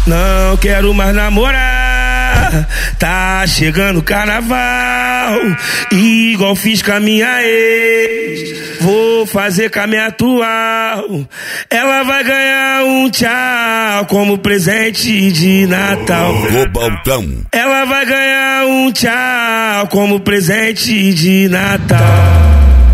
Não quero mais namorar, tá chegando o carnaval, igual fiz com a minha ex, vou fazer com a minha atual. Ela vai ganhar um tchau como presente de Natal. Cobaltão. Ela vai ganhar um tchau como presente de Natal.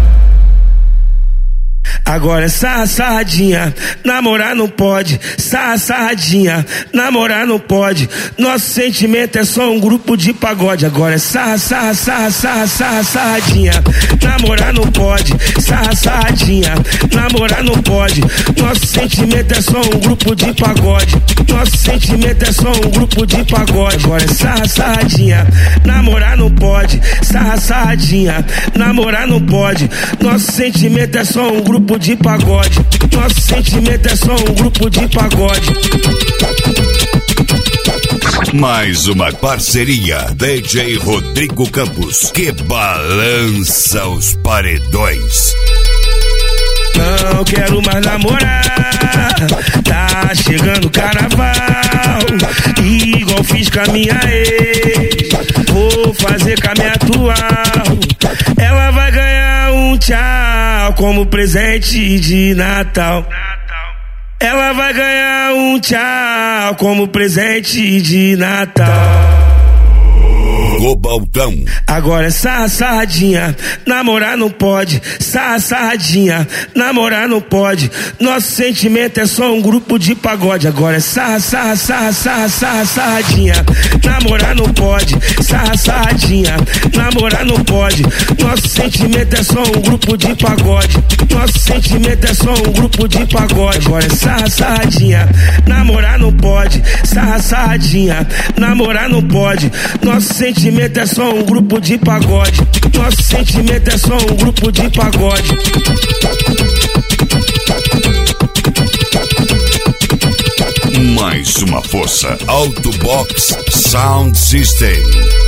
Agora é sarradinha, namorar não pode. Sarradinha, namorar não pode. Nosso sentimento é só um grupo de pagode. Agora é sarradinha, namorar não pode. Sarradinha, namorar não pode. Nosso sentimento é só um grupo de pagode. Nosso sentimento é só um grupo de pagode. Agora é sarradinha, namorar não pode. Sarradinha, namorar não pode. Nosso sentimento é só um grupo de pagode. Nosso sentimento é só um grupo de pagode. Mais uma parceria DJ Rodrigo Campos, que balança os paredões. Não quero mais namorar, tá chegando o carnaval, igual fiz com a minha ex, vou fazer com a minha atual. Ela vai ganhar um tchau como presente de Natal. Ela vai ganhar um tchau como presente de Natal. Cobaltão. Agora é sarradinha, namorar não pode. Sarradinha, namorar não pode. Nosso sentimento é só um grupo de pagode. Agora é sarradinha, namorar não pode. Sarradinha, namorar não pode. Nosso sentimento é só um grupo de pagode. Nosso sentimento é só um grupo de pagode. Agora é sarradinha, namorar não pode. Sarradinha, namorar não pode. Nosso sentimento é só um grupo de pagode. Nosso sentimento é só um grupo de pagode. Mais uma força. Autobox Sound System.